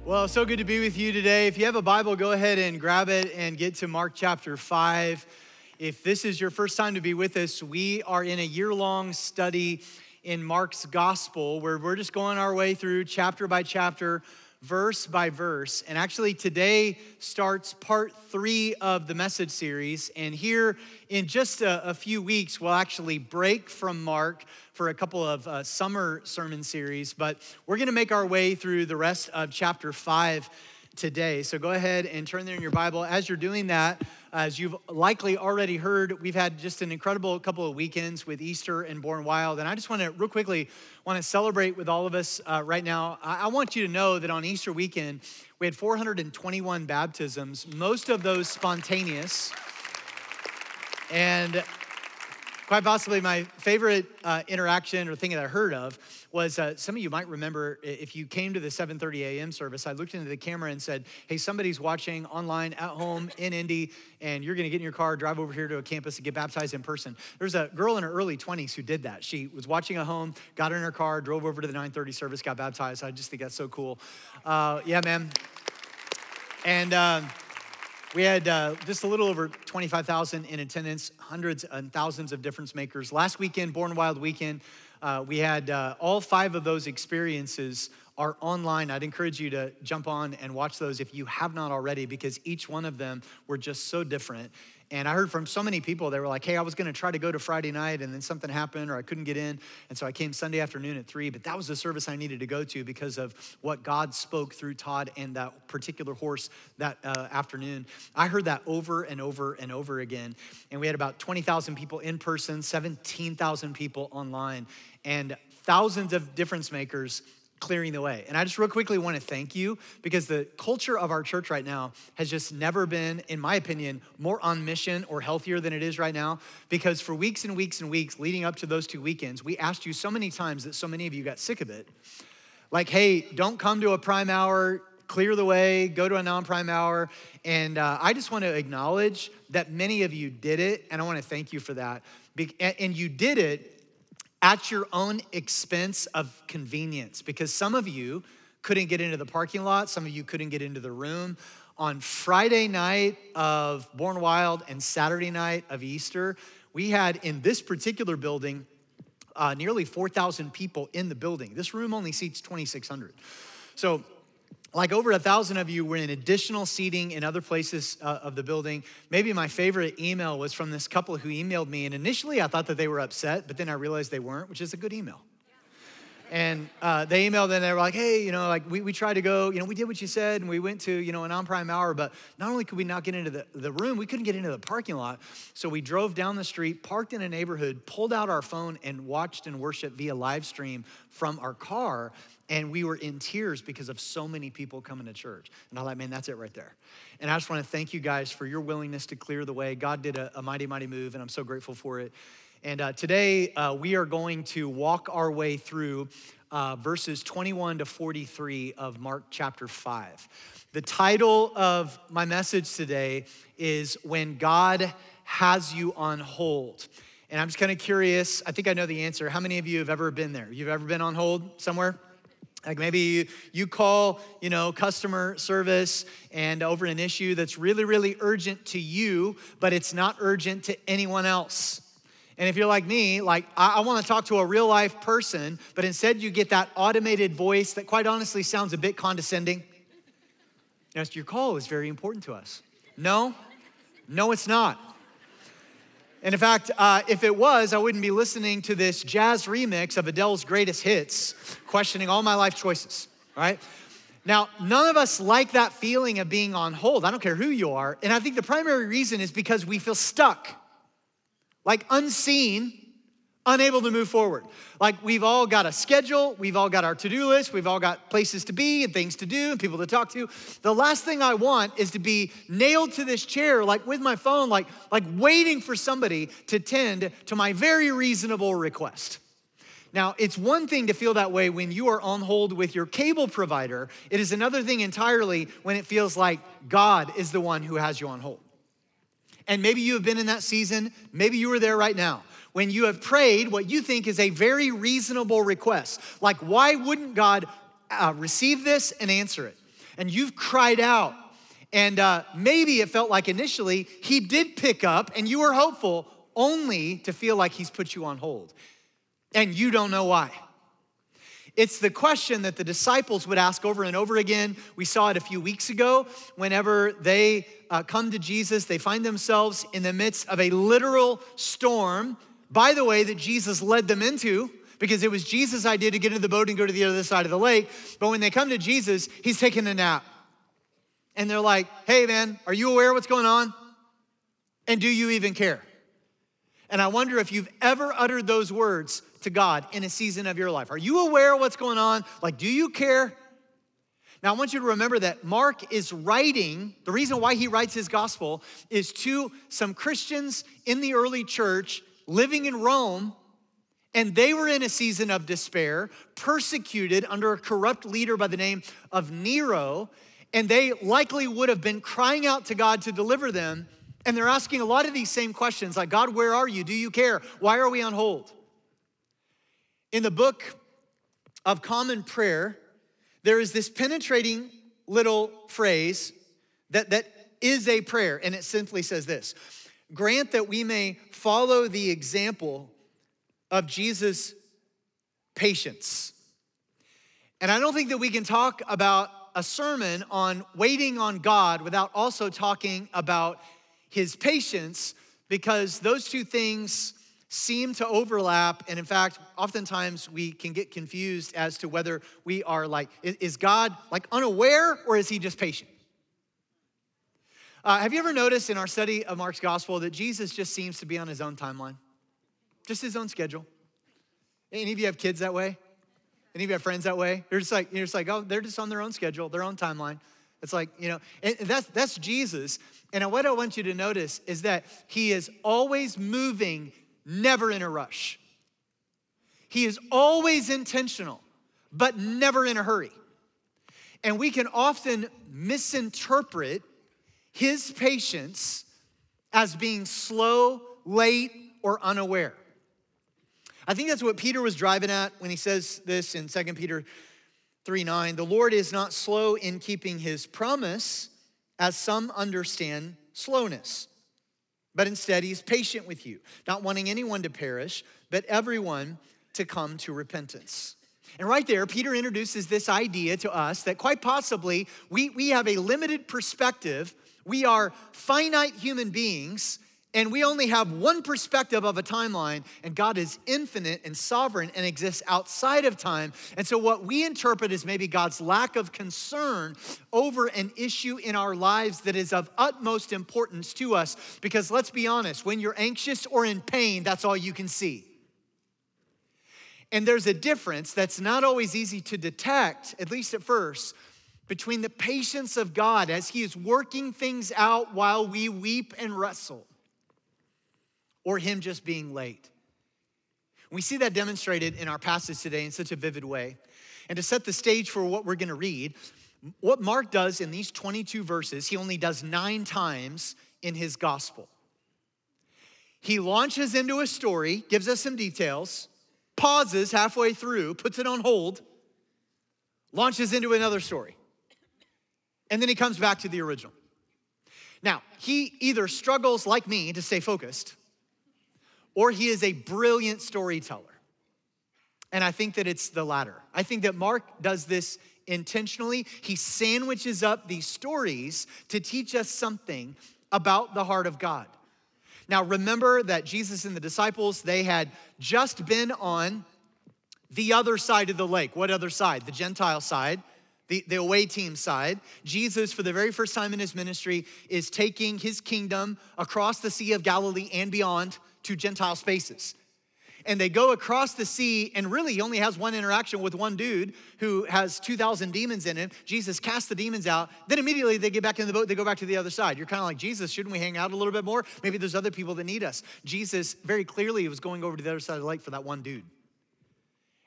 Well, so good to be with you today. If you have a Bible, go ahead and grab it and get to Mark chapter 5. If this is your first time to be with us, we are in a year-long study in Mark's gospel where we're just going our way through chapter by chapter, verse by verse. And actually today starts part 3 of the message series. And here in just a few weeks, we'll actually break from Mark for a couple of summer sermon series. But we're gonna make our way through the rest of chapter 5 today. So go ahead and turn there in your Bible. As you're doing that, as you've likely already heard, we've had just an incredible couple of weekends with Easter and Born Wild. And I just want to real quickly celebrate with all of us right now. I want you to know that on Easter weekend, we had 421 baptisms, most of those spontaneous. And quite possibly my favorite interaction or thing that I heard of was some of you might remember if you came to the 7:30 a.m. service, I looked into the camera and said, hey, somebody's watching online at home in Indy, and you're gonna get in your car, drive over here to a campus and get baptized in person. There's a girl in her early 20s who did that. She was watching at home, got in her car, drove over to the 9:30 service, got baptized. I just think that's so cool. Yeah, man. And we had just a little over 25,000 in attendance, hundreds and thousands of difference makers. Last weekend, Born Wild weekend, we had all 5 of those experiences are online. I'd encourage you to jump on and watch those if you have not already, because each one of them were just so different. And I heard from so many people, they were like, hey, I was gonna try to go to Friday night and then something happened or I couldn't get in. And so I came Sunday afternoon at 3, but that was the service I needed to go to because of what God spoke through Todd and that particular horse that afternoon. I heard that over and over and over again. And we had about 20,000 people in person, 17,000 people online, and thousands of difference makers clearing the way. And I just real quickly want to thank you, because the culture of our church right now has just never been, in my opinion, more on mission or healthier than it is right now. Because for weeks and weeks and weeks leading up to those 2 weekends, we asked you so many times that so many of you got sick of it. Like, hey, don't come to a prime hour, clear the way, go to a non-prime hour. And I just want to acknowledge that many of you did it, and I want to thank you for that. And you did it at your own expense of convenience, because some of you couldn't get into the parking lot, some of you couldn't get into the room. On Friday night of Born Wild and Saturday night of Easter, we had in this particular building nearly 4,000 people in the building. This room only seats 2,600. So like over 1,000 of you were in additional seating in other places of the building. Maybe my favorite email was from this couple who emailed me. And initially I thought that they were upset, but then I realized they weren't, which is a good email. And they emailed and they were like, hey, we tried to go, we did what you said and we went to, a non-prime hour, but not only could we not get into the room, we couldn't get into the parking lot. So we drove down the street, parked in a neighborhood, pulled out our phone and watched and worshiped via live stream from our car. And we were in tears because of so many people coming to church. And I'm like, man, that's it right there. And I just want to thank you guys for your willingness to clear the way. God did a mighty, mighty move, and I'm so grateful for it. And today, we are going to walk our way through verses 21 to 43 of Mark chapter 5. The title of my message today is When God Has You on Hold. And I'm just kind of curious, I think I know the answer. How many of you have ever been there? You've ever been on hold somewhere? Like maybe you call, customer service and over an issue that's really, really urgent to you, but it's not urgent to anyone else. And if you're like me, I want to talk to a real life person, but instead you get that automated voice that quite honestly sounds a bit condescending. Yes, your call is very important to us. No, it's not. And in fact, if it was, I wouldn't be listening to this jazz remix of Adele's greatest hits, questioning all my life choices, right? Now, none of us like that feeling of being on hold. I don't care who you are. And I think the primary reason is because we feel stuck, like unseen, unable to move forward. Like we've all got a schedule, we've all got our to-do list, we've all got places to be and things to do and people to talk to. The last thing I want is to be nailed to this chair, like with my phone, like waiting for somebody to tend to my very reasonable request. Now, it's one thing to feel that way when you are on hold with your cable provider. It is another thing entirely when it feels like God is the one who has you on hold. And maybe you have been in that season, maybe you are there right now, when you have prayed what you think is a very reasonable request. Like, why wouldn't God receive this and answer it? and you've cried out. And maybe it felt like initially he did pick up and you were hopeful, only to feel like he's put you on hold. And you don't know why. It's the question that the disciples would ask over and over again. We saw it a few weeks ago. Whenever they come to Jesus, they find themselves in the midst of a literal storm, by the way, that Jesus led them into, because it was Jesus' idea to get into the boat and go to the other side of the lake. But when they come to Jesus, he's taking a nap. And they're like, hey man, are you aware of what's going on? And do you even care? And I wonder if you've ever uttered those words to God in a season of your life. Are you aware of what's going on? Like, do you care? Now, I want you to remember that Mark is writing, the reason why he writes his gospel is to some Christians in the early church living in Rome, and they were in a season of despair, persecuted under a corrupt leader by the name of Nero, and they likely would have been crying out to God to deliver them, and they're asking a lot of these same questions, like, God, where are you? Do you care? Why are we on hold? In the book of Common Prayer, there is this penetrating little phrase that is a prayer, and it simply says this: grant that we may follow the example of Jesus' patience. And I don't think that we can talk about a sermon on waiting on God without also talking about his patience, because those two things seem to overlap. And in fact, oftentimes we can get confused as to whether we are like, is God like unaware or is he just patient? Have you ever noticed in our study of Mark's gospel that Jesus just seems to be on his own timeline? Just his own schedule. Any of you have kids that way? Any of you have friends that way? You're just like, oh, they're just on their own schedule, their own timeline. It's like, and that's Jesus. And what I want you to notice is that he is always moving, never in a rush. He is always intentional, but never in a hurry. And we can often misinterpret his patience as being slow, late, or unaware. I think that's what Peter was driving at when he says this in 2 Peter 3:9. The Lord is not slow in keeping his promise, as some understand slowness, but instead he's patient with you, not wanting anyone to perish, but everyone to come to repentance. And right there, Peter introduces this idea to us that quite possibly we have a limited perspective. We are finite human beings, and we only have one perspective of a timeline, and God is infinite and sovereign and exists outside of time. And so what we interpret as maybe God's lack of concern over an issue in our lives that is of utmost importance to us, because let's be honest, when you're anxious or in pain, that's all you can see. And there's a difference that's not always easy to detect, at least at first, between the patience of God as he is working things out while we weep and wrestle, or him just being late. We see that demonstrated in our passage today in such a vivid way. And to set the stage for what we're gonna read, what Mark does in these 22 verses, he only does 9 times in his gospel. He launches into a story, gives us some details, pauses halfway through, puts it on hold, launches into another story. And then he comes back to the original. Now, he either struggles like me to stay focused, or he is a brilliant storyteller. And I think that it's the latter. I think that Mark does this intentionally. He sandwiches up these stories to teach us something about the heart of God. Now, remember that Jesus and the disciples, they had just been on the other side of the lake. What other side? The Gentile side, the away team side. Jesus, for the very first time in his ministry, is taking his kingdom across the Sea of Galilee and beyond to Gentile spaces. And they go across the sea, and really he only has one interaction with one dude who has 2,000 demons in him. Jesus casts the demons out. Then immediately they get back in the boat, they go back to the other side. You're kind of like, Jesus, shouldn't we hang out a little bit more? Maybe there's other people that need us. Jesus very clearly was going over to the other side of the lake for that one dude.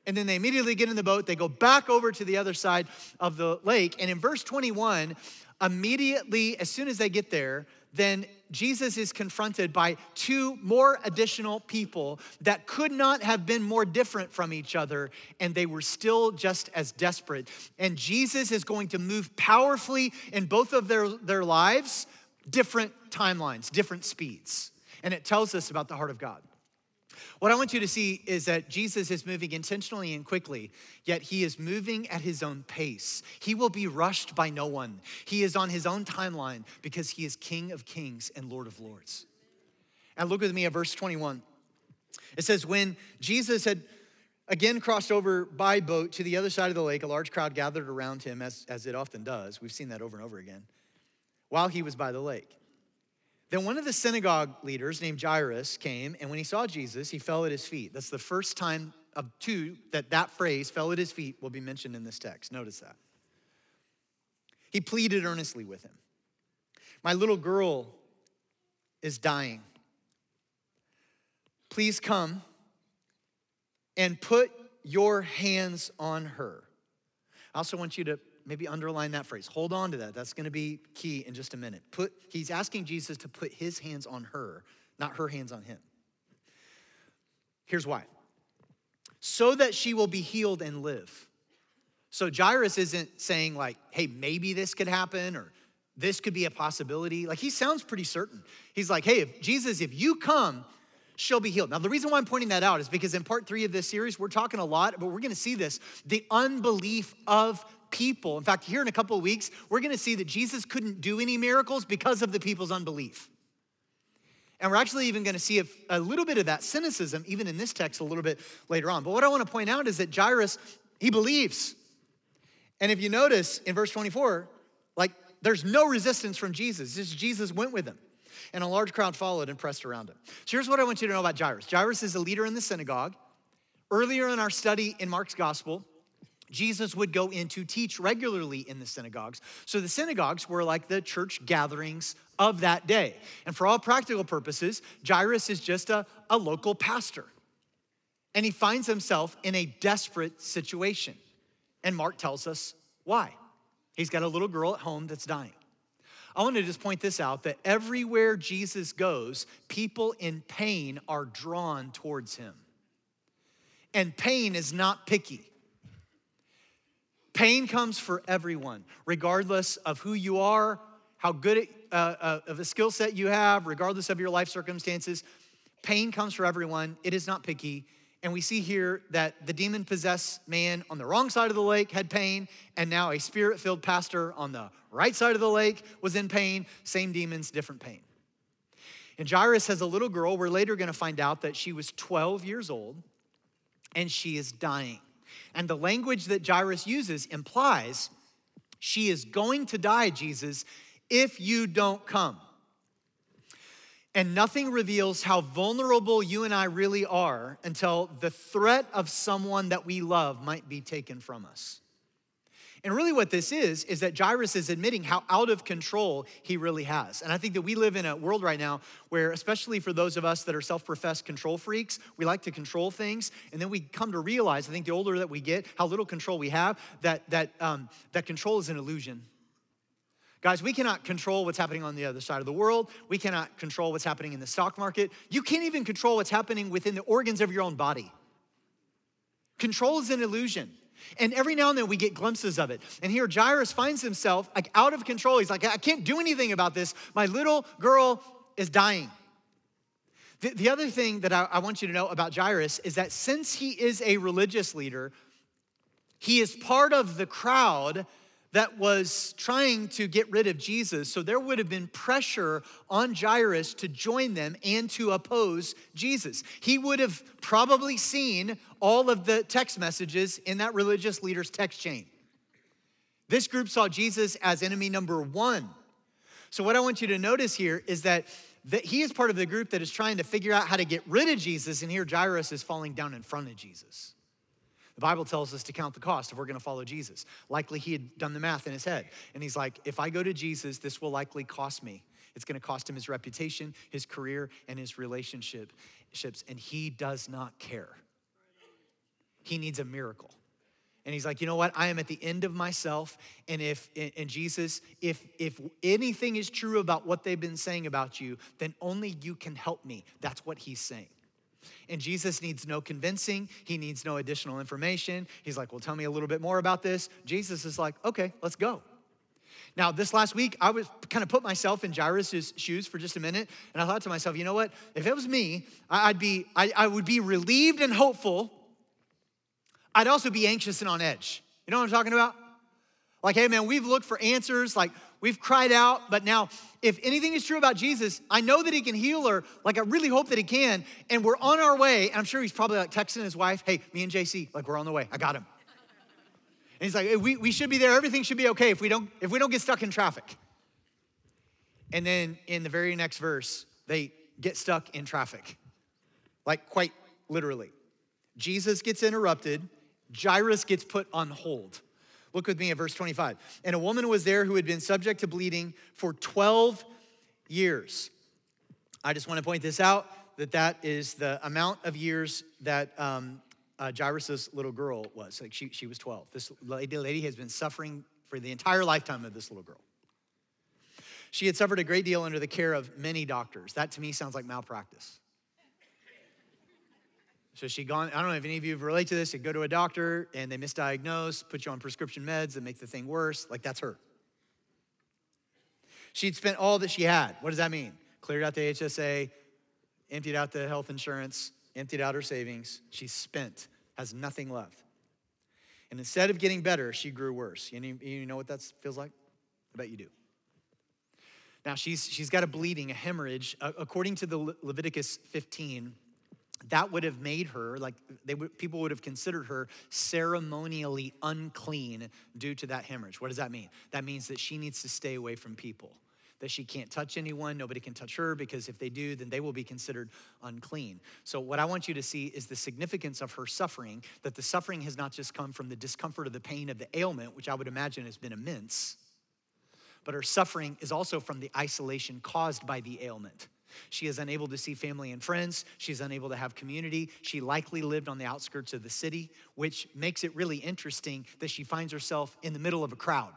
And then they immediately get in the boat. They go back over to the other side of the lake. And in verse 21, immediately, as soon as they get there, then Jesus is confronted by two more additional people that could not have been more different from each other, and they were still just as desperate. And Jesus is going to move powerfully in both of their lives, different timelines, different speeds. And it tells us about the heart of God. What I want you to see is that Jesus is moving intentionally and quickly, yet he is moving at his own pace. He will be rushed by no one. He is on his own timeline because he is King of Kings and Lord of Lords. And look with me at verse 21. It says, when Jesus had again crossed over by boat to the other side of the lake, a large crowd gathered around him, as it often does. We've seen that over and over again, while he was by the lake. Then one of the synagogue leaders named Jairus came, and when he saw Jesus, he fell at his feet. That's the first time of two that phrase, fell at his feet, will be mentioned in this text. Notice that. He pleaded earnestly with him. My little girl is dying. Please come and put your hands on her. I also want you to maybe underline that phrase. Hold on to that. That's going to be key in just a minute. He's asking Jesus to put his hands on her, not her hands on him. Here's why. So that she will be healed and live. So Jairus isn't saying like, hey, maybe this could happen or this could be a possibility. Like he sounds pretty certain. He's like, hey, if you come, she'll be healed. Now, the reason why I'm pointing that out is because in part 3 of this series, we're talking a lot, but we're going to see this, the unbelief of people. In fact, here in a couple of weeks, we're going to see that Jesus couldn't do any miracles because of the people's unbelief. And we're actually even going to see a little bit of that cynicism, even in this text a little bit later on. But what I want to point out is that Jairus, he believes. And if you notice in verse 24, like there's no resistance from Jesus. Jesus went with him. And a large crowd followed and pressed around him. So here's what I want you to know about Jairus. Jairus is a leader in the synagogue. Earlier in our study in Mark's gospel, Jesus would go in to teach regularly in the synagogues. So the synagogues were like the church gatherings of that day. And for all practical purposes, Jairus is just a local pastor. And he finds himself in a desperate situation. And Mark tells us why. He's got a little girl at home that's dying. I want to just point this out, that everywhere Jesus goes, people in pain are drawn towards him. And pain is not picky. Pain comes for everyone, regardless of who you are, how good of a skill set you have, regardless of your life circumstances. Pain comes for everyone. It is not picky. And we see here that the demon-possessed man on the wrong side of the lake had pain, and now a spirit-filled pastor on the right side of the lake was in pain. Same demons, different pain. And Jairus has a little girl. We're later going to find out that she was 12 years old, and she is dying. And the language that Jairus uses implies she is going to die, Jesus, if you don't come. And nothing reveals how vulnerable you and I really are until the threat of someone that we love might be taken from us. And really what this is that Jairus is admitting how out of control he really has. And I think that we live in a world right now where, especially for those of us that are self-professed control freaks, we like to control things. And then we come to realize, I think the older that we get, how little control we have, that control is an illusion. Guys, we cannot control what's happening on the other side of the world. We cannot control what's happening in the stock market. You can't even control what's happening within the organs of your own body. Control is an illusion. And every now and then we get glimpses of it. And here Jairus finds himself like out of control. He's like, I can't do anything about this. My little girl is dying. The other thing that I want you to know about Jairus is that since he is a religious leader, he is part of the crowd that was trying to get rid of Jesus. So there would have been pressure on Jairus to join them and to oppose Jesus. He would have probably seen all of the text messages in that religious leader's text chain. This group saw Jesus as enemy number 1. So what I want you to notice here is that he is part of the group that is trying to figure out how to get rid of Jesus, and here Jairus is falling down in front of Jesus. The Bible tells us to count the cost if we're going to follow Jesus. Likely he had done the math in his head. And he's like, if I go to Jesus, this will likely cost me. It's going to cost him his reputation, his career, and his relationships. And he does not care. He needs a miracle. And he's like, you know what? I am at the end of myself. And Jesus, if anything is true about what they've been saying about you, then only you can help me. That's what he's saying. And Jesus needs no convincing. He needs no additional information. He's like, well, tell me a little bit more about this. Jesus is like, okay, let's go. Now, this last week, I was kind of put myself in Jairus' shoes for just a minute. And I thought to myself, you know what? If it was me, I would be relieved and hopeful. I'd also be anxious and on edge. You know what I'm talking about? Like, hey, man, we've looked for answers. Like, we've cried out. But now, if anything is true about Jesus, I know that he can heal her. Like, I really hope that he can. And we're on our way. And I'm sure he's probably like texting his wife, hey, me and JC, like, we're on the way. I got him. And he's like, hey, we should be there. Everything should be okay if we don't get stuck in traffic. And then in the very next verse, they get stuck in traffic. Like, quite literally. Jesus gets interrupted. Jairus gets put on hold. Look with me at verse 25. And a woman was there who had been subject to bleeding for 12 years. I just want to point this out, that is the amount of years that Jairus' little girl was. Like she was 12. This lady has been suffering for the entire lifetime of this little girl. She had suffered a great deal under the care of many doctors. That to me sounds like malpractice. So she'd gone, I don't know if any of you relate to this, you go to a doctor and they misdiagnose, put you on prescription meds that make the thing worse. Like, that's her. She'd spent all that she had. What does that mean? Cleared out the HSA, emptied out the health insurance, emptied out her savings. She's spent, has nothing left. And instead of getting better, she grew worse. You know what that feels like? I bet you do. Now, she's got a bleeding, a hemorrhage. According to the Leviticus 15, that would have made her, people would have considered her ceremonially unclean due to that hemorrhage. What does that mean? That means that she needs to stay away from people, that she can't touch anyone, nobody can touch her, because if they do, then they will be considered unclean. So what I want you to see is the significance of her suffering, that the suffering has not just come from the discomfort of the pain of the ailment, which I would imagine has been immense, but her suffering is also from the isolation caused by the ailment. She is unable to see family and friends. She's unable to have community. She likely lived on the outskirts of the city, which makes it really interesting that she finds herself in the middle of a crowd.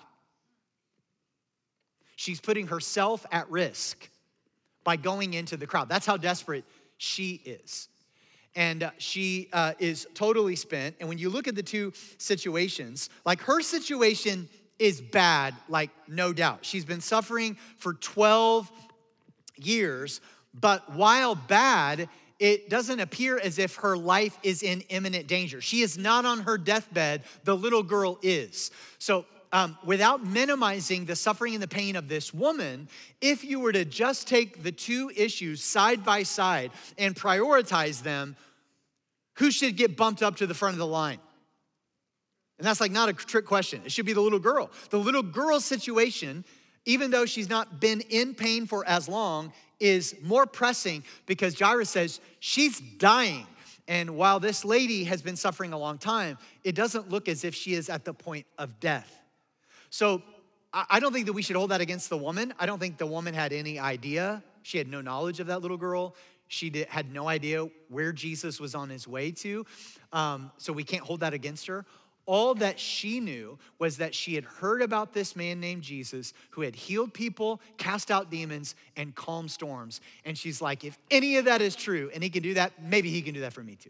She's putting herself at risk by going into the crowd. That's how desperate she is. And she is totally spent. And when you look at the two situations, like her situation is bad, like no doubt. She's been suffering for 12 years, but while bad, it doesn't appear as if her life is in imminent danger. She is not on her deathbed, the little girl is. So without minimizing the suffering and the pain of this woman, if you were to just take the two issues side by side and prioritize them, who should get bumped up to the front of the line? And that's like not a trick question. It should be the little girl. The little girl's situation, even though she's not been in pain for as long, is more pressing because Jairus says she's dying. And while this lady has been suffering a long time, it doesn't look as if she is at the point of death. So I don't think that we should hold that against the woman. I don't think the woman had any idea. She had no knowledge of that little girl. She had no idea where Jesus was on his way to. So we can't hold that against her. All that she knew was that she had heard about this man named Jesus who had healed people, cast out demons, and calmed storms. And she's like, if any of that is true and he can do that, maybe he can do that for me too.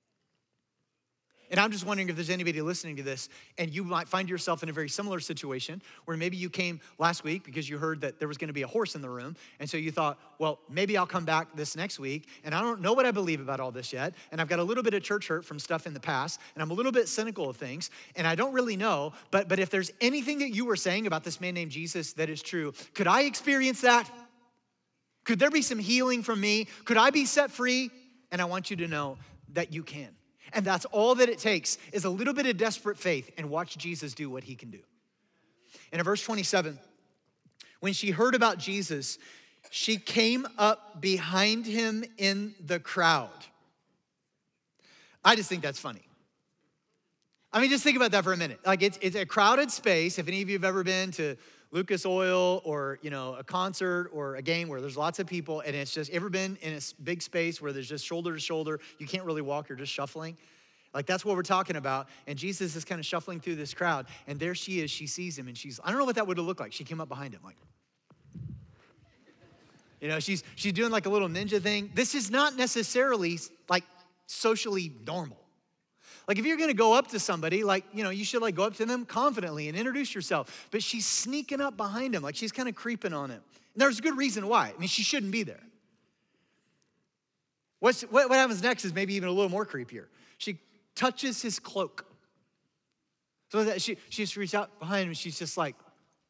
And I'm just wondering if there's anybody listening to this and you might find yourself in a very similar situation where maybe you came last week because you heard that there was gonna be a horse in the room. And so you thought, well, maybe I'll come back this next week and I don't know what I believe about all this yet. And I've got a little bit of church hurt from stuff in the past and I'm a little bit cynical of things and I don't really know, but if there's anything that you were saying about this man named Jesus that is true, could I experience that? Could there be some healing from me? Could I be set free? And I want you to know that you can. And that's all that it takes is a little bit of desperate faith and watch Jesus do what he can do. And in verse 27, when she heard about Jesus, she came up behind him in the crowd. I just think that's funny. I mean, just think about that for a minute. Like it's a crowded space. If any of you have ever been to Lucas Oil or, a concert or a game where there's lots of people and it's just, ever been in a big space where there's just shoulder to shoulder, you can't really walk, you're just shuffling. Like that's what we're talking about. And Jesus is kind of shuffling through this crowd, and there she is. She sees him, and I don't know what that would have looked like. She came up behind him like, she's doing like a little ninja thing. This is not necessarily like socially normal. Like if you're gonna go up to somebody, like, you should like go up to them confidently and introduce yourself. But she's sneaking up behind him, like she's kind of creeping on him. And there's a good reason why. I mean, she shouldn't be there. What happens next is maybe even a little more creepier. She touches his cloak. So she just reaches out behind him and she's just like,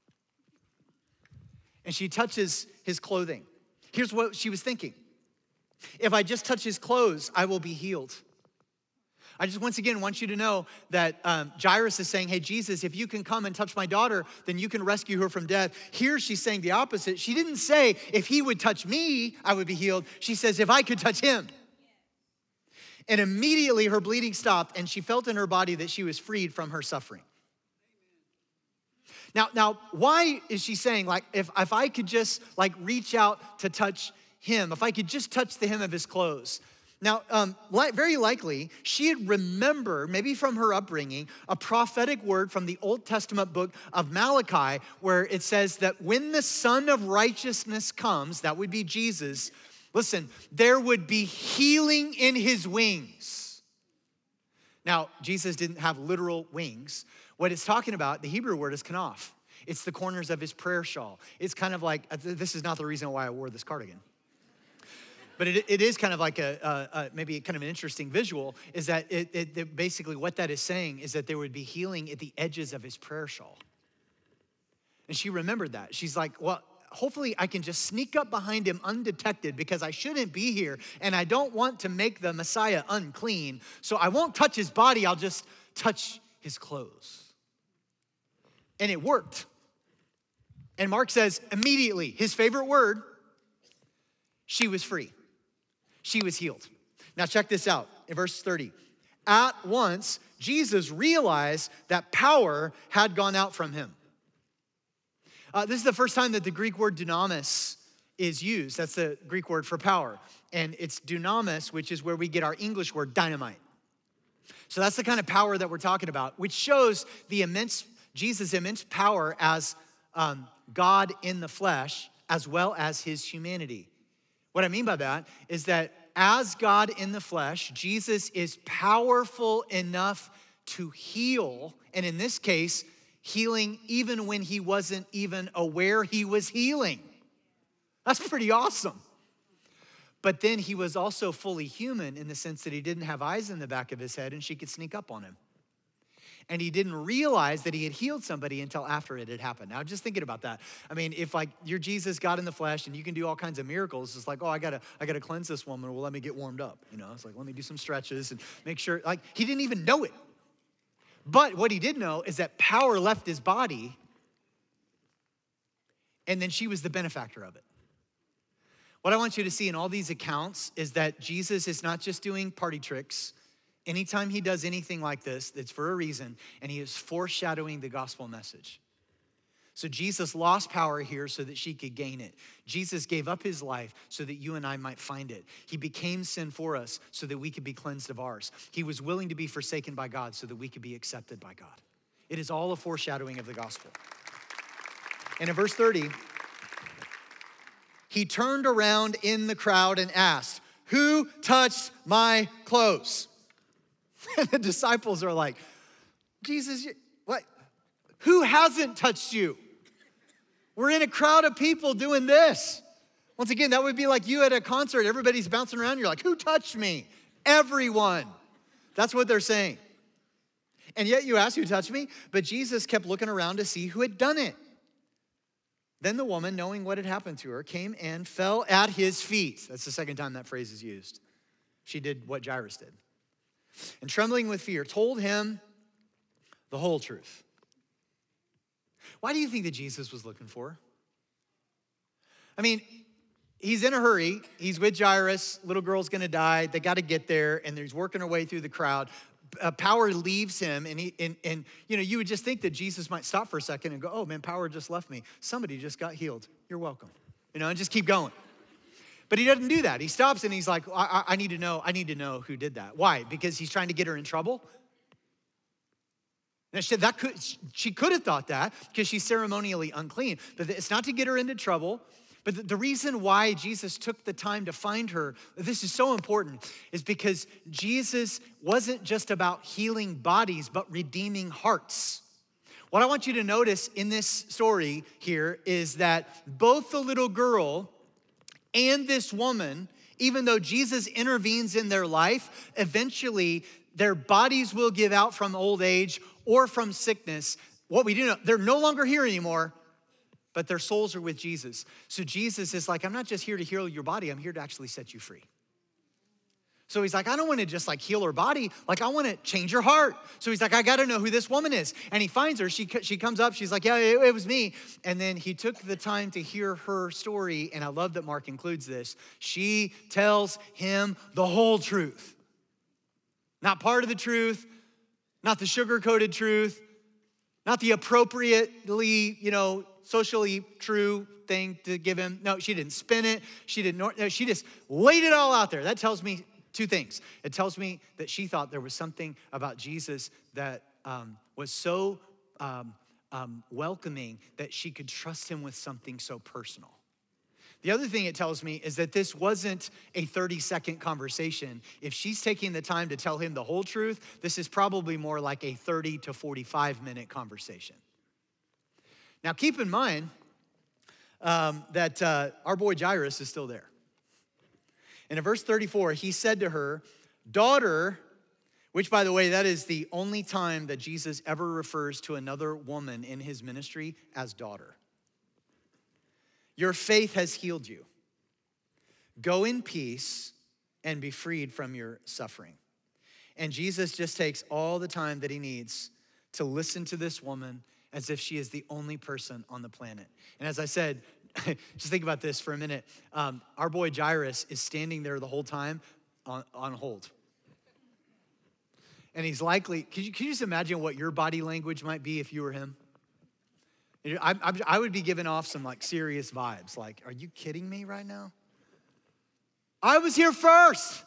and she touches his clothing. Here's what she was thinking. If I just touch his clothes, I will be healed. I just once again want you to know that Jairus is saying, hey, Jesus, if you can come and touch my daughter, then you can rescue her from death. Here she's saying the opposite. She didn't say, if he would touch me, I would be healed. She says, if I could touch him. And immediately her bleeding stopped and she felt in her body that she was freed from her suffering. Now, why is she saying, like, if I could just like reach out to touch him, if I could just touch the hem of his clothes? Now, very likely, she had remembered, maybe from her upbringing, a prophetic word from the Old Testament book of Malachi, where it says that when the Son of Righteousness comes, that would be Jesus, listen, there would be healing in his wings. Now, Jesus didn't have literal wings. What it's talking about, the Hebrew word is kanaf. It's the corners of his prayer shawl. It's kind of like, this is not the reason why I wore this cardigan. But it is kind of like maybe kind of an interesting visual, is that it basically what that is saying is that there would be healing at the edges of his prayer shawl. And she remembered that. She's like, well, hopefully I can just sneak up behind him undetected because I shouldn't be here and I don't want to make the Messiah unclean. So I won't touch his body, I'll just touch his clothes. And it worked. And Mark says immediately, his favorite word, she was free. She was healed. Now check this out in verse 30. At once, Jesus realized that power had gone out from him. This is the first time that the Greek word dunamis is used. That's the Greek word for power. And it's dunamis, which is where we get our English word dynamite. So that's the kind of power that we're talking about, which shows Jesus' immense power as God in the flesh, as well as his humanity. What I mean by that is that as God in the flesh, Jesus is powerful enough to heal, and in this case, healing even when he wasn't even aware he was healing. That's pretty awesome. But then he was also fully human in the sense that he didn't have eyes in the back of his head and she could sneak up on him. And he didn't realize that he had healed somebody until after it had happened. Now, I'm just thinking about that. I mean, if like you're Jesus, God in the flesh, and you can do all kinds of miracles, it's like, oh, I gotta cleanse this woman. Well, let me get warmed up. It's like, let me do some stretches and make sure. Like, he didn't even know it. But what he did know is that power left his body, and then she was the benefactor of it. What I want you to see in all these accounts is that Jesus is not just doing party tricks. Anytime he does anything like this, it's for a reason, and he is foreshadowing the gospel message. So Jesus lost power here so that she could gain it. Jesus gave up his life so that you and I might find it. He became sin for us so that we could be cleansed of ours. He was willing to be forsaken by God so that we could be accepted by God. It is all a foreshadowing of the gospel. And in verse 30, he turned around in the crowd and asked, "Who touched my clothes?" And the disciples are like, Jesus, what? Who hasn't touched you? We're in a crowd of people doing this. Once again, that would be like you at a concert. Everybody's bouncing around. You're like, who touched me? Everyone. That's what they're saying. And yet you ask, who touched me? But Jesus kept looking around to see who had done it. Then the woman, knowing what had happened to her, came and fell at his feet. That's the second time that phrase is used. She did what Jairus did. And trembling with fear, told him the whole truth. Why do you think that Jesus was looking for her? I mean, he's in a hurry. He's with Jairus. Little girl's gonna die. They gotta get there, and he's working her way through the crowd. Power leaves him, and you would just think that Jesus might stop for a second and go, oh man, power just left me. Somebody just got healed. You're welcome. And just keep going. But he doesn't do that. He stops and he's like, I need to know who did that. Why? Because he's trying to get her in trouble? Now, she could have thought that because she's ceremonially unclean, but it's not to get her into trouble. But the reason why Jesus took the time to find her, this is so important, is because Jesus wasn't just about healing bodies, but redeeming hearts. What I want you to notice in this story here is that both the little girl and this woman, even though Jesus intervenes in their life, eventually their bodies will give out from old age or from sickness. What we do know, they're no longer here anymore, but their souls are with Jesus. So Jesus is like, I'm not just here to heal your body, I'm here to actually set you free. So he's like, I don't want to just like heal her body, like I want to change her heart. So he's like, I got to know who this woman is. And he finds her, she comes up, she's like, yeah, it was me. And then he took the time to hear her story, and I love that Mark includes this. She tells him the whole truth. Not part of the truth, not the sugar-coated truth, not the appropriately, socially true thing to give him. No, she didn't spin it. She just laid it all out there. That tells me two things. It tells me that she thought there was something about Jesus that was so welcoming that she could trust him with something so personal. The other thing it tells me is that this wasn't a 30-second conversation. If she's taking the time to tell him the whole truth, this is probably more like a 30 to 45-minute conversation. Now, keep in mind that our boy Jairus is still there. And in verse 34, he said to her, daughter, which, by the way, that is the only time that Jesus ever refers to another woman in his ministry as daughter. Your faith has healed you. Go in peace and be freed from your suffering. And Jesus just takes all the time that he needs to listen to this woman as if she is the only person on the planet. And as I said, just think about this for a minute. Our boy Jairus is standing there the whole time on hold. And he's likely, can you just imagine what your body language might be if you were him? I would be giving off some like serious vibes. Like, are you kidding me right now? I was here first.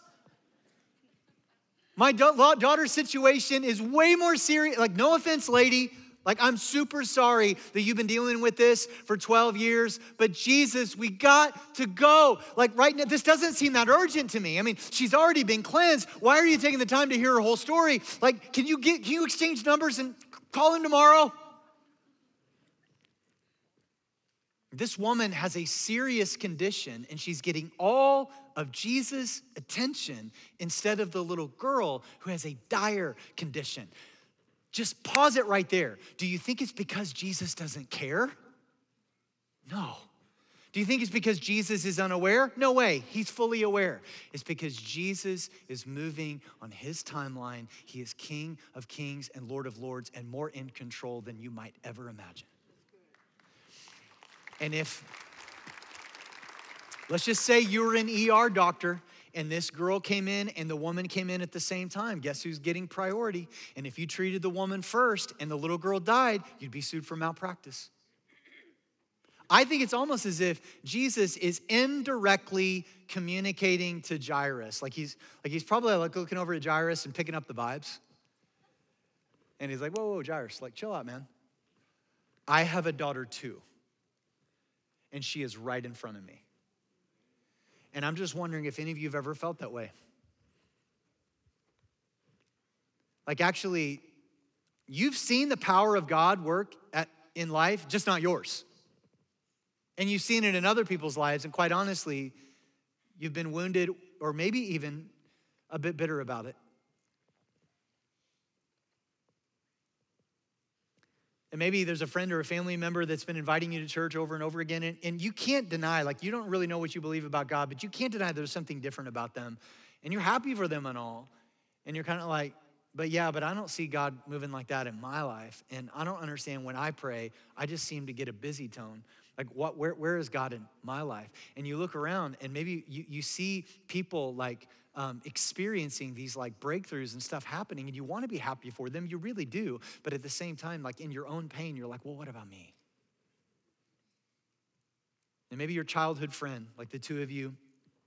My daughter's situation is way more serious. Like, no offense, lady. Like, I'm super sorry that you've been dealing with this for 12 years, but Jesus, we got to go. Like right now, this doesn't seem that urgent to me. I mean, she's already been cleansed. Why are you taking the time to hear her whole story? Like, can you exchange numbers and call him tomorrow? This woman has a serious condition, and she's getting all of Jesus' attention instead of the little girl who has a dire condition. Just pause it right there. Do you think it's because Jesus doesn't care? No. Do you think it's because Jesus is unaware? No way. He's fully aware. It's because Jesus is moving on his timeline. He is King of Kings and Lord of Lords and more in control than you might ever imagine. And let's just say you were an ER doctor and this girl came in and the woman came in at the same time. Guess who's getting priority? And if you treated the woman first and the little girl died, you'd be sued for malpractice. I think it's almost as if Jesus is indirectly communicating to Jairus. Like he's probably like looking over at Jairus and picking up the vibes. And he's like, whoa, Jairus, like chill out, man. I have a daughter too. And she is right in front of me. And I'm just wondering if any of you have ever felt that way. Like actually, you've seen the power of God work in life, just not yours. And you've seen it in other people's lives, and quite honestly, you've been wounded or maybe even a bit bitter about it. And maybe there's a friend or a family member that's been inviting you to church over and over again, and you can't deny, like you don't really know what you believe about God, but you can't deny there's something different about them. And you're happy for them and all. And you're kind of like, but I don't see God moving like that in my life. And I don't understand when I pray, I just seem to get a busy tone. Like where is God in my life? And you look around and maybe you see people like experiencing these like breakthroughs and stuff happening, and you want to be happy for them, you really do. But at the same time, like in your own pain, you're like, well, what about me? And maybe your childhood friend, like the two of you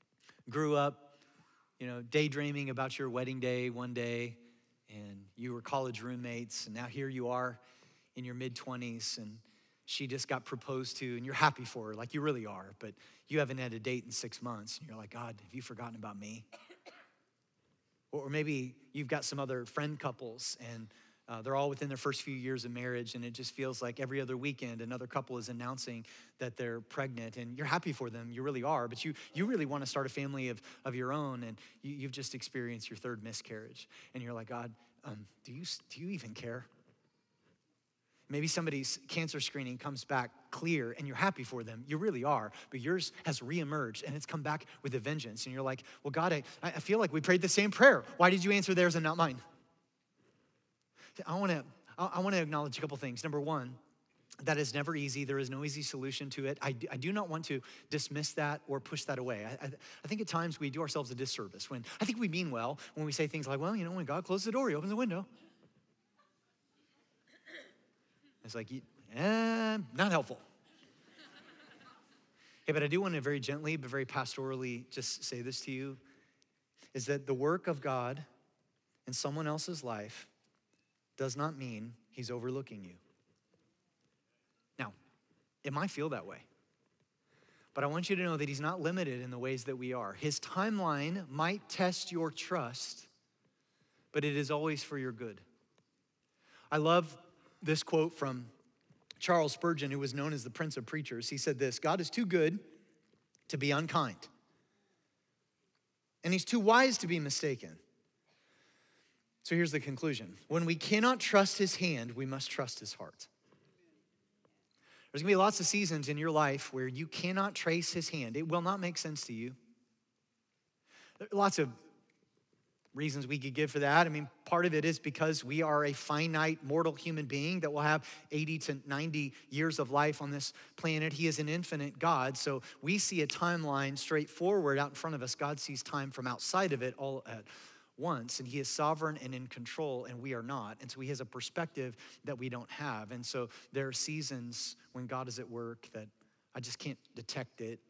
grew up, daydreaming about your wedding day one day, and you were college roommates, and now here you are in your mid-20s, and she just got proposed to, and you're happy for her, like you really are, but you haven't had a date in 6 months, and you're like, God, have you forgotten about me? Or maybe you've got some other friend couples, and they're all within their first few years of marriage, and it just feels like every other weekend another couple is announcing that they're pregnant, and you're happy for them, you really are, but you really want to start a family of your own, and you've just experienced your third miscarriage, and you're like, God, do you even care? Maybe somebody's cancer screening comes back clear and you're happy for them. You really are, but yours has reemerged and it's come back with a vengeance. And you're like, well, God, I feel like we prayed the same prayer. Why did you answer theirs and not mine? I want to acknowledge a couple things. Number one, that is never easy. There is no easy solution to it. I do not want to dismiss that or push that away. I think at times we do ourselves a disservice when I think we mean well when we say things like, well, when God closes the door, he opens the window. It's like, not helpful. Hey, but I do want to very gently, but very pastorally just say this to you, is that the work of God in someone else's life does not mean he's overlooking you. Now, it might feel that way, but I want you to know that he's not limited in the ways that we are. His timeline might test your trust, but it is always for your good. I love this quote from Charles Spurgeon, who was known as the Prince of Preachers. He said this, God is too good to be unkind, and he's too wise to be mistaken. So here's the conclusion. When we cannot trust his hand, we must trust his heart. There's gonna be lots of seasons in your life where you cannot trace his hand. It will not make sense to you. There are lots of reasons we could give for that. I mean, part of it is because we are a finite mortal human being that will have 80 to 90 years of life on this planet. He is an infinite God, so we see a timeline straightforward out in front of us. God sees time from outside of it all at once, and he is sovereign and in control, and we are not. And so he has a perspective that we don't have. And so there are seasons when God is at work that I just can't detect it.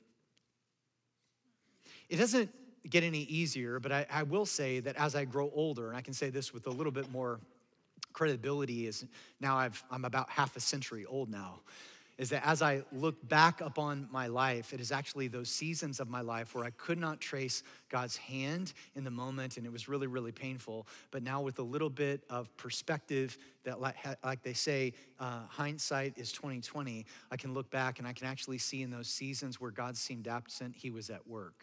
It doesn't get any easier, but I will say that as I grow older, and I can say this with a little bit more credibility, is now I'm about half a century old now, is that as I look back upon my life, it is actually those seasons of my life where I could not trace God's hand in the moment, and it was really, really painful. But now with a little bit of perspective, that like they say, hindsight is 20/20, I can look back and I can actually see in those seasons where God seemed absent, he was at work.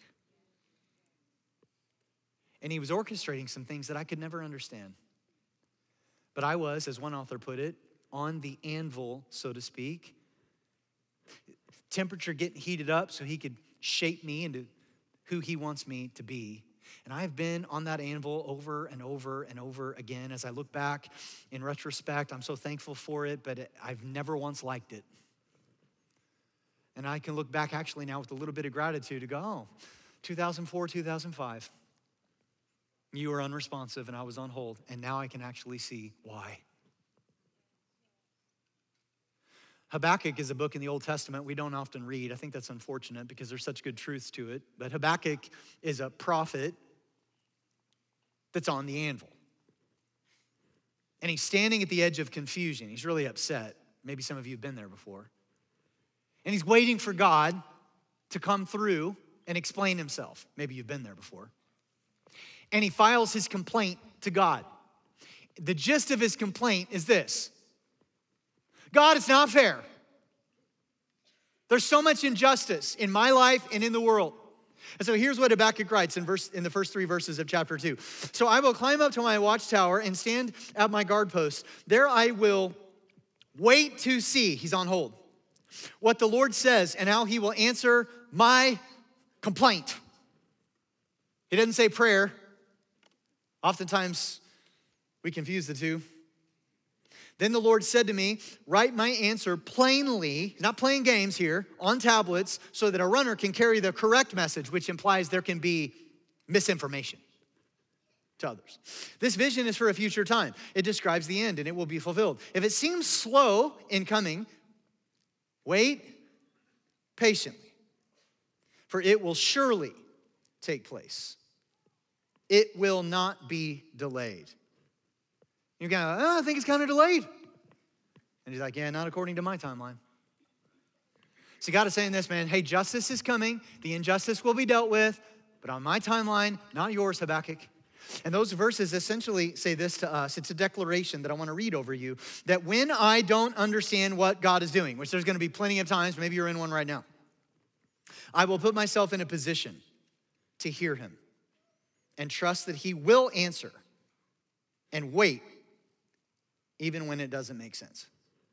And he was orchestrating some things that I could never understand. But I was, as one author put it, on the anvil, so to speak. Temperature getting heated up so he could shape me into who he wants me to be. And I've been on that anvil over and over and over again. As I look back in retrospect, I'm so thankful for it, but I've never once liked it. And I can look back actually now with a little bit of gratitude to go, 2004, 2005. You were unresponsive and I was on hold, and now I can actually see why. Habakkuk is a book in the Old Testament we don't often read. I think that's unfortunate because there's such good truths to it. But Habakkuk is a prophet that's on the anvil. And he's standing at the edge of confusion. He's really upset. Maybe some of you have been there before. And he's waiting for God to come through and explain himself. Maybe you've been there before. And he files his complaint to God. The gist of his complaint is this: God, it's not fair. There's so much injustice in my life and in the world. And so here's what Habakkuk writes in the first 3 verses of chapter 2. So I will climb up to my watchtower and stand at my guard post. There I will wait to see, he's on hold, what the Lord says and how he will answer my complaint. He doesn't say prayer. Oftentimes, we confuse the two. Then the Lord said to me, write my answer plainly, not playing games here, on tablets, so that a runner can carry the correct message, which implies there can be misinformation to others. This vision is for a future time. It describes the end, and it will be fulfilled. If it seems slow in coming, wait patiently, for it will surely take place. It will not be delayed. You're kind of, I think it's kind of delayed. And he's like, yeah, not according to my timeline. See, God is saying this, man, hey, justice is coming. The injustice will be dealt with, but on my timeline, not yours, Habakkuk. And those verses essentially say this to us. It's a declaration that I want to read over you, that when I don't understand what God is doing, which there's going to be plenty of times, maybe you're in one right now, I will put myself in a position to hear him and trust that he will answer and wait even when it doesn't make sense.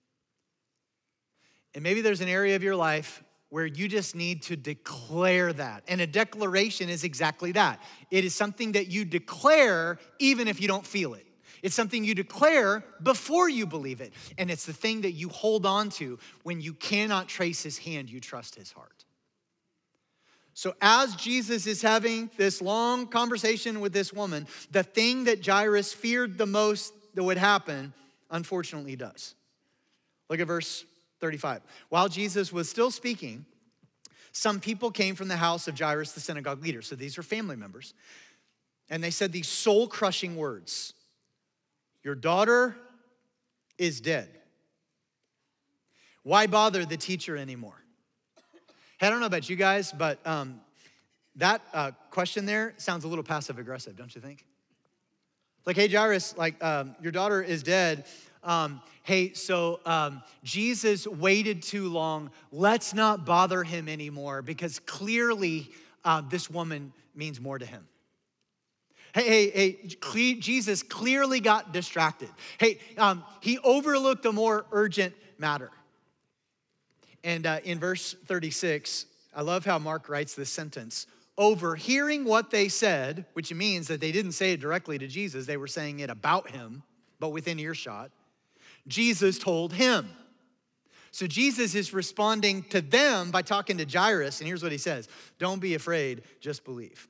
And maybe there's an area of your life where you just need to declare that. And a declaration is exactly that. It is something that you declare even if you don't feel it. It's something you declare before you believe it. And it's the thing that you hold on to when you cannot trace his hand, you trust his heart. So as Jesus is having this long conversation with this woman, the thing that Jairus feared the most that would happen, unfortunately does. Look at verse 35. While Jesus was still speaking, some people came from the house of Jairus, the synagogue leader. So these are family members. And they said these soul-crushing words. Your daughter is dead. Why bother the teacher anymore? Hey, I don't know about you guys, but that question there sounds a little passive-aggressive, don't you think? Like, hey, Jairus, your daughter is dead. Jesus waited too long. Let's not bother him anymore because clearly this woman means more to him. Jesus clearly got distracted. He overlooked a more urgent matter. And in verse 36, I love how Mark writes this sentence. Overhearing what they said, which means that they didn't say it directly to Jesus, they were saying it about him, but within earshot, Jesus told him. So Jesus is responding to them by talking to Jairus, and here's what he says. Don't be afraid, just believe.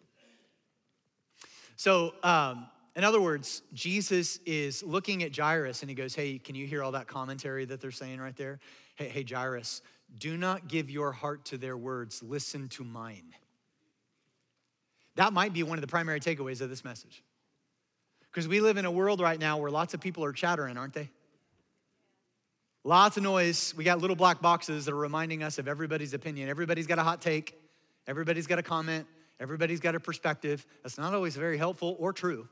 So, in other words, Jesus is looking at Jairus, and he goes, hey, can you hear all that commentary that they're saying right there? Hey, Jairus, do not give your heart to their words. Listen to mine. That might be one of the primary takeaways of this message. Because we live in a world right now where lots of people are chattering, aren't they? Lots of noise. We got little black boxes that are reminding us of everybody's opinion. Everybody's got a hot take. Everybody's got a comment. Everybody's got a perspective. That's not always very helpful or true.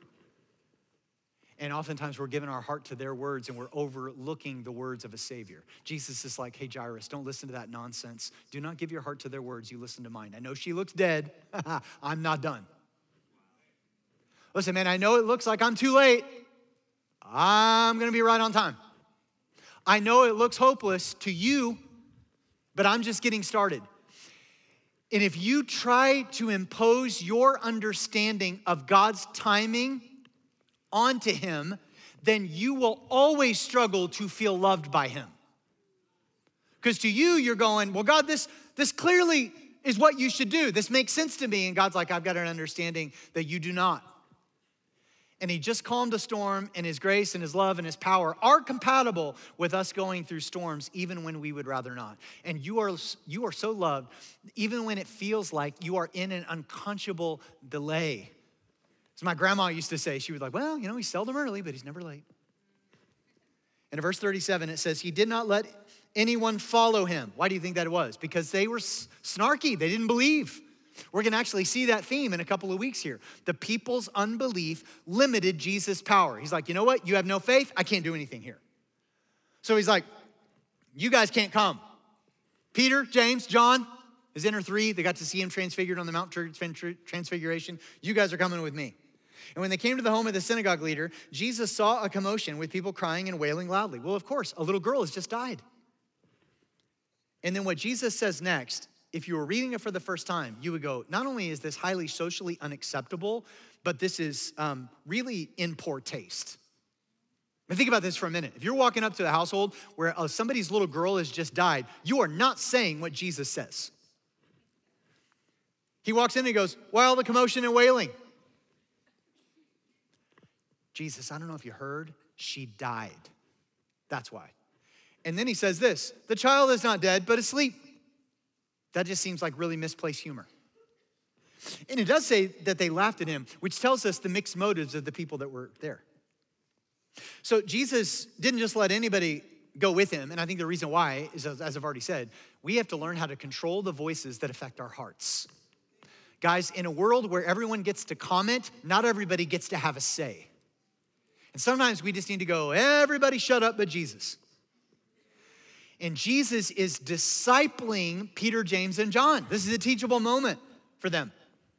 And oftentimes we're giving our heart to their words and we're overlooking the words of a Savior. Jesus is like, hey, Jairus, don't listen to that nonsense. Do not give your heart to their words. You listen to mine. I know she looks dead. I'm not done. Listen, man, I know it looks like I'm too late. I'm going to be right on time. I know it looks hopeless to you, but I'm just getting started. And if you try to impose your understanding of God's timing onto him, then you will always struggle to feel loved by him. Because to you, you're going, well, God, this clearly is what you should do. This makes sense to me. And God's like, I've got an understanding that you do not. And he just calmed a storm, and his grace and his love and his power are compatible with us going through storms even when we would rather not. And you are so loved even when it feels like you are in an unconscionable delay. As my grandma used to say, she was like, well, he's seldom early, but he's never late. And in verse 37, it says, he did not let anyone follow him. Why do you think that it was? Because they were snarky. They didn't believe. We're going to actually see that theme in a couple of weeks here. The people's unbelief limited Jesus' power. He's like, you know what? You have no faith. I can't do anything here. So he's like, you guys can't come. Peter, James, John, his inner three, they got to see him transfigured on the Mount Transfiguration. You guys are coming with me. And when they came to the home of the synagogue leader, Jesus saw a commotion with people crying and wailing loudly. Well, of course, a little girl has just died. And then what Jesus says next, if you were reading it for the first time, you would go, not only is this highly socially unacceptable, but this is really in poor taste. And think about this for a minute. If you're walking up to a household where somebody's little girl has just died, you are not saying what Jesus says. He walks in and he goes, why all the commotion and wailing? Jesus, I don't know if you heard, she died. That's why. And then he says this, the child is not dead, but asleep. That just seems like really misplaced humor. And it does say that they laughed at him, which tells us the mixed motives of the people that were there. So Jesus didn't just let anybody go with him. And I think the reason why is, as I've already said, we have to learn how to control the voices that affect our hearts. Guys, in a world where everyone gets to comment, not everybody gets to have a say. And sometimes we just need to go, everybody shut up but Jesus. And Jesus is discipling Peter, James, and John. This is a teachable moment for them.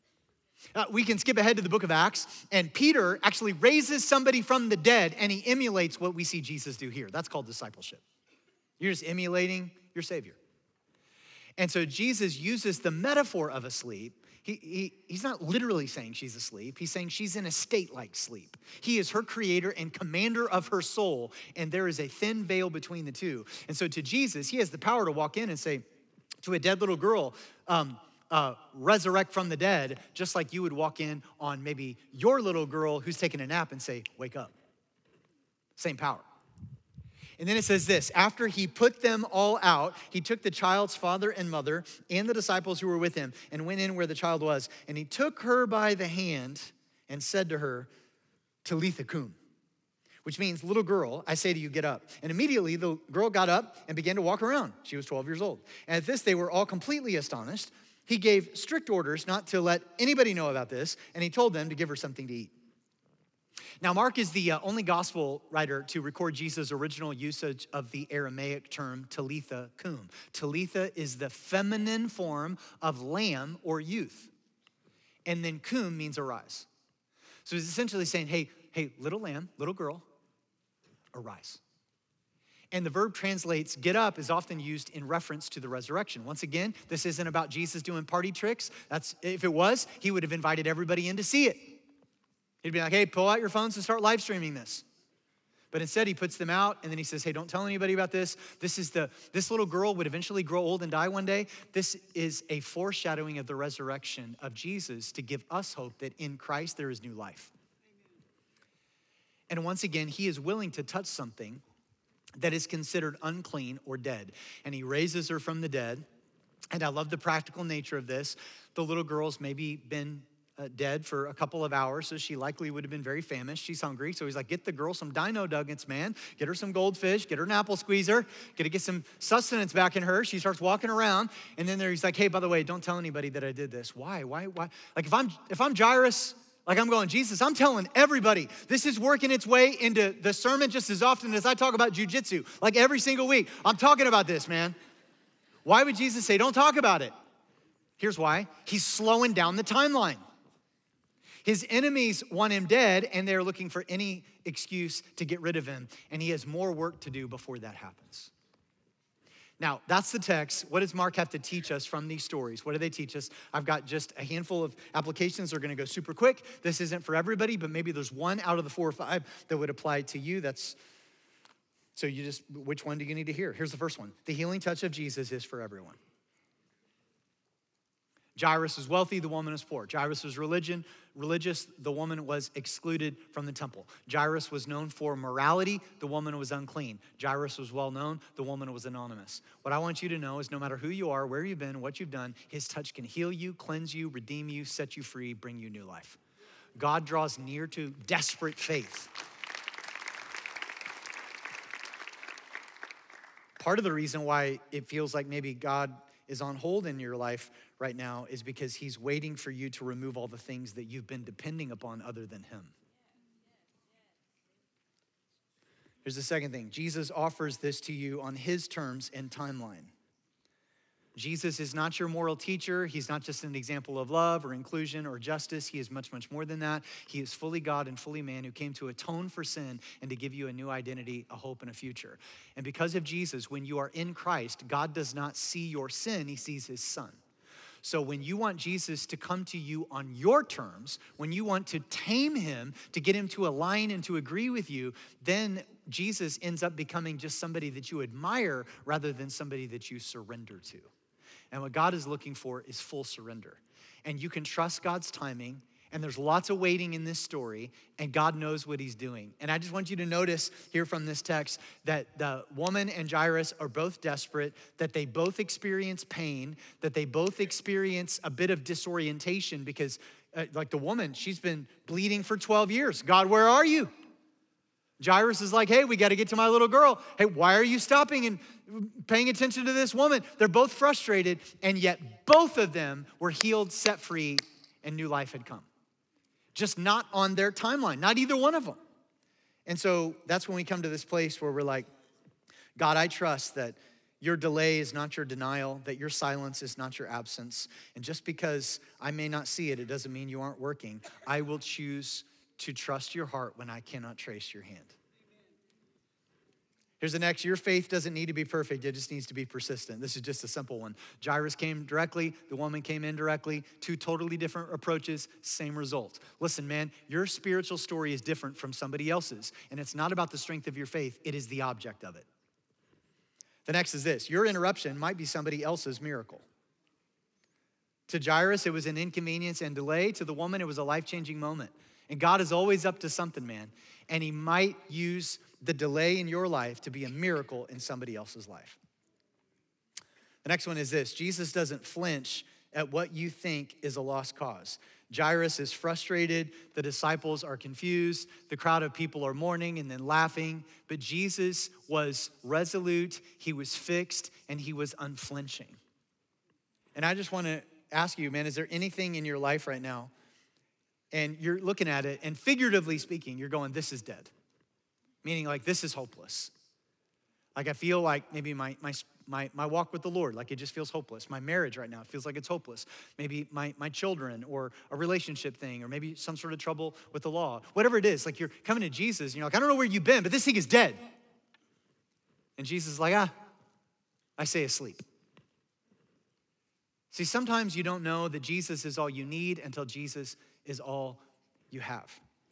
We can skip ahead to the book of Acts, and Peter actually raises somebody from the dead, and he emulates what we see Jesus do here. That's called discipleship. You're just emulating your Savior. And so Jesus uses the metaphor of asleep. He's not literally saying she's asleep. He's saying she's in a state like sleep. He is her creator and commander of her soul, and there is a thin veil between the two. And so to Jesus, he has the power to walk in and say to a dead little girl, resurrect from the dead, just like you would walk in on maybe your little girl who's taking a nap and say, wake up. Same power. And then it says this, after he put them all out, he took the child's father and mother and the disciples who were with him and went in where the child was. And he took her by the hand and said to her, Talitha cum, which means, little girl, I say to you, get up. And immediately the girl got up and began to walk around. She was 12 years old. And at this, they were all completely astonished. He gave strict orders not to let anybody know about this, and he told them to give her something to eat. Now, Mark is the only gospel writer to record Jesus' original usage of the Aramaic term Talitha cum. Talitha is the feminine form of lamb or youth. And then cum means arise. So he's essentially saying, hey, little lamb, little girl, arise. And the verb translates get up is often used in reference to the resurrection. Once again, this isn't about Jesus doing party tricks. If it was, he would have invited everybody in to see it. He'd be like, hey, pull out your phones and start live streaming this. But instead he puts them out and then he says, hey, don't tell anybody about this. This little girl would eventually grow old and die one day. This is a foreshadowing of the resurrection of Jesus to give us hope that in Christ there is new life. And once again, he is willing to touch something that is considered unclean or dead. And he raises her from the dead. And I love the practical nature of this. The little girl's maybe been dead for a couple of hours, so she likely would have been very famished. She's hungry, so he's like, get the girl some dino nuggets, man. Get her some goldfish, get her an apple squeezer, get some sustenance back in her. She starts walking around, and then he's like, hey, by the way, don't tell anybody that I did this. Why? Like if I'm Jairus, like I'm going, Jesus, I'm telling everybody. This is working its way into the sermon just as often as I talk about jujitsu. Like every single week, I'm talking about this, man. Why would Jesus say, don't talk about it? Here's why. He's slowing down the timeline. His enemies want him dead, and they're looking for any excuse to get rid of him, and he has more work to do before that happens. Now, that's the text. What does Mark have to teach us from these stories? What do they teach us? I've got just a handful of applications. They're gonna go super quick. This isn't for everybody, but maybe there's one out of the 4 or 5 that would apply to you. Which one do you need to hear? Here's the first one. The healing touch of Jesus is for everyone. Jairus was wealthy, the woman was poor. Jairus was religious, the woman was excluded from the temple. Jairus was known for morality, the woman was unclean. Jairus was well known, the woman was anonymous. What I want you to know is no matter who you are, where you've been, what you've done, his touch can heal you, cleanse you, redeem you, set you free, bring you new life. God draws near to desperate faith. Part of the reason why it feels like maybe God is on hold in your life right now is because he's waiting for you to remove all the things that you've been depending upon other than him. Here's the second thing. Jesus offers this to you on his terms and timeline. Jesus is not your moral teacher. He's not just an example of love or inclusion or justice. He is much, much more than that. He is fully God and fully man who came to atone for sin and to give you a new identity, a hope, and a future. And because of Jesus, when you are in Christ, God does not see your sin, he sees his son. So when you want Jesus to come to you on your terms, when you want to tame him, to get him to align and to agree with you, then Jesus ends up becoming just somebody that you admire rather than somebody that you surrender to. And what God is looking for is full surrender. And you can trust God's timing, And there's lots of waiting in this story, and God knows what he's doing. And I just want you to notice here from this text that the woman and Jairus are both desperate, that they both experience pain, that they both experience a bit of disorientation because like the woman, she's been bleeding for 12 years. God, where are you? Jairus is like, hey, we got to get to my little girl. Hey, why are you stopping and paying attention to this woman? They're both frustrated, and yet both of them were healed, set free, and new life had come. Just not on their timeline, not either one of them. And so that's when we come to this place where we're like, God, I trust that your delay is not your denial, that your silence is not your absence. And just because I may not see it, it doesn't mean you aren't working. I will choose to trust your heart when I cannot trace your hand. Here's the next. Your faith doesn't need to be perfect. It just needs to be persistent. This is just a simple one. Jairus came directly. The woman came indirectly. Two totally different approaches, same result. Listen, man, your spiritual story is different from somebody else's. And it's not about the strength of your faith. It is the object of it. The next is this. Your interruption might be somebody else's miracle. To Jairus, it was an inconvenience and delay. To the woman, it was a life-changing moment. And God is always up to something, man. And he might use the delay in your life to be a miracle in somebody else's life. The next one is this. Jesus doesn't flinch at what you think is a lost cause. Jairus is frustrated. The disciples are confused. The crowd of people are mourning and then laughing. But Jesus was resolute. He was fixed, and he was unflinching. And I just want to ask you, man, is there anything in your life right now and you're looking at it, and figuratively speaking, you're going, this is dead. Meaning like, this is hopeless. Like I feel like maybe my walk with the Lord, like it just feels hopeless. My marriage right now, it feels like it's hopeless. Maybe my children, or a relationship thing, or maybe some sort of trouble with the law. Whatever it is, like you're coming to Jesus and you're like, I don't know where you've been, but this thing is dead. And Jesus is like, I say asleep. See, sometimes you don't know that Jesus is all you need until Jesus is all you have.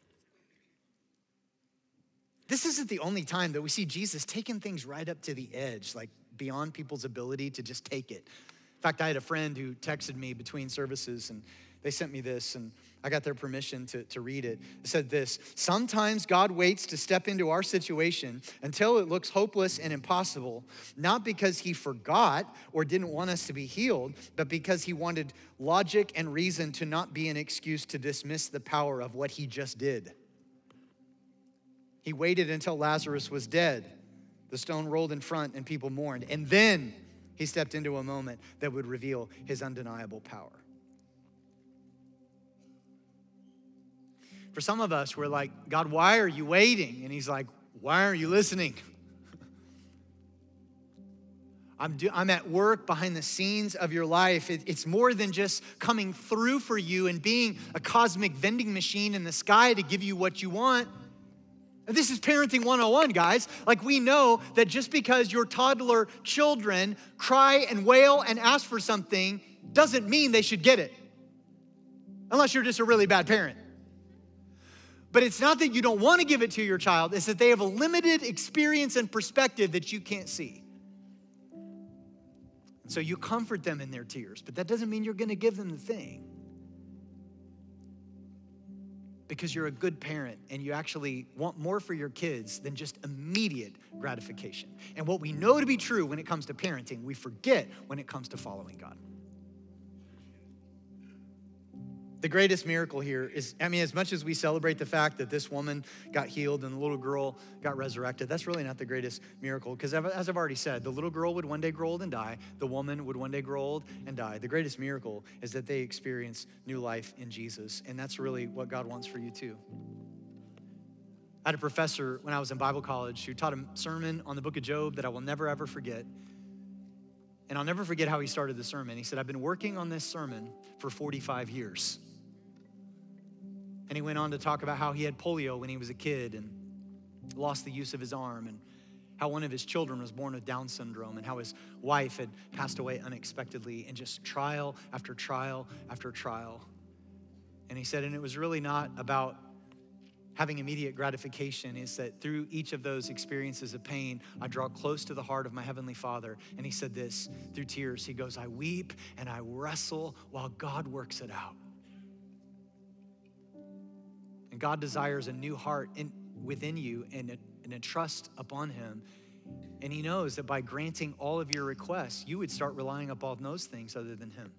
This isn't the only time that we see Jesus taking things right up to the edge, like beyond people's ability to just take it. In fact, I had a friend who texted me between services, and they sent me this, and I got their permission to read it. It said this: sometimes God waits to step into our situation until it looks hopeless and impossible, not because he forgot or didn't want us to be healed, but because he wanted logic and reason to not be an excuse to dismiss the power of what he just did. He waited until Lazarus was dead. The stone rolled in front and people mourned. And then he stepped into a moment that would reveal his undeniable power. For some of us, we're like, God, why are you waiting? And he's like, why aren't you listening? I'm at work behind the scenes of your life. It's more than just coming through for you and being a cosmic vending machine in the sky to give you what you want. And this is parenting 101, guys. Like, we know that just because your toddler children cry and wail and ask for something doesn't mean they should get it. Unless you're just a really bad parent. But it's not that you don't want to give it to your child, it's that they have a limited experience and perspective that you can't see. So you comfort them in their tears, but that doesn't mean you're going to give them the thing. Because you're a good parent and you actually want more for your kids than just immediate gratification. And what we know to be true when it comes to parenting, we forget when it comes to following God. The greatest miracle here is, as much as we celebrate the fact that this woman got healed and the little girl got resurrected, that's really not the greatest miracle. Because as I've already said, the little girl would one day grow old and die. The woman would one day grow old and die. The greatest miracle is that they experience new life in Jesus. And that's really what God wants for you too. I had a professor when I was in Bible college who taught a sermon on the book of Job that I will never, ever forget. And I'll never forget how he started the sermon. He said, I've been working on this sermon for 45 years. And he went on to talk about how he had polio when he was a kid and lost the use of his arm, and how one of his children was born with Down syndrome, and how his wife had passed away unexpectedly, and just trial after trial after trial. And he said, and it was really not about having immediate gratification. Is that through each of those experiences of pain, I draw close to the heart of my Heavenly Father. And he said this through tears. He goes, I weep and I wrestle while God works it out. God desires a new heart within you and a trust upon him. And he knows that by granting all of your requests, you would start relying upon those things other than him.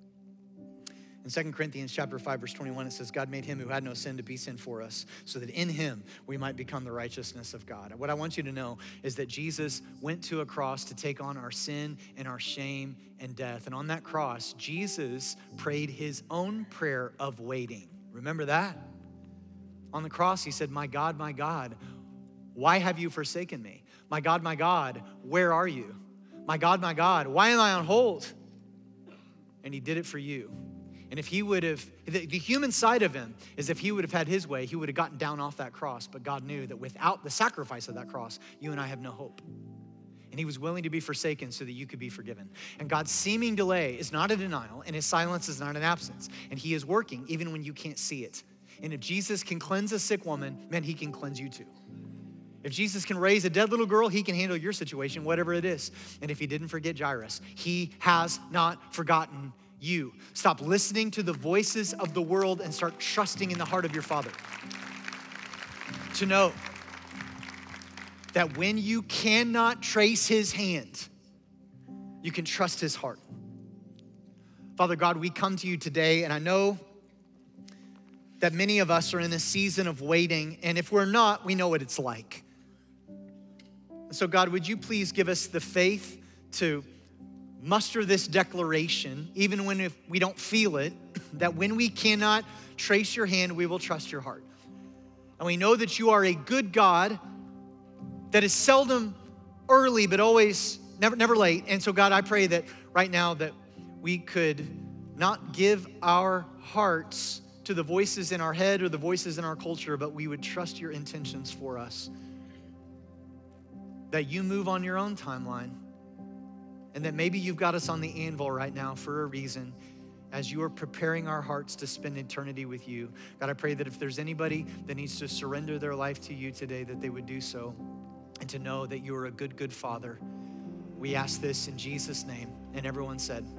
In 2 Corinthians chapter 5, verse 21, it says, God made him who had no sin to be sin for us, so that in him we might become the righteousness of God. What I want you to know is that Jesus went to a cross to take on our sin and our shame and death. And on that cross, Jesus prayed his own prayer of waiting. Remember that? On the cross, he said, my God, why have you forsaken me? My God, where are you? My God, why am I on hold? And he did it for you. And if he would have, the human side of him is if he would have had his way, he would have gotten down off that cross. But God knew that without the sacrifice of that cross, you and I have no hope. And he was willing to be forsaken so that you could be forgiven. And God's seeming delay is not a denial, and his silence is not an absence. And he is working even when you can't see it. And if Jesus can cleanse a sick woman, man, he can cleanse you too. If Jesus can raise a dead little girl, he can handle your situation, whatever it is. And if he didn't forget Jairus, he has not forgotten you. Stop listening to the voices of the world and start trusting in the heart of your Father. To know that when you cannot trace his hand, you can trust his heart. Father God, we come to you today, and I know that many of us are in a season of waiting, and if we're not, we know what it's like. So God, would you please give us the faith to muster this declaration, even when if we don't feel it, that when we cannot trace your hand, we will trust your heart. And we know that you are a good God that is seldom early, but always never late. And so God, I pray that right now that we could not give our hearts to the voices in our head or the voices in our culture, but we would trust your intentions for us. That you move on your own timeline, and that maybe you've got us on the anvil right now for a reason as you are preparing our hearts to spend eternity with you. God, I pray that if there's anybody that needs to surrender their life to you today, that they would do so, and to know that you are a good, good Father. We ask this in Jesus' name. And everyone said,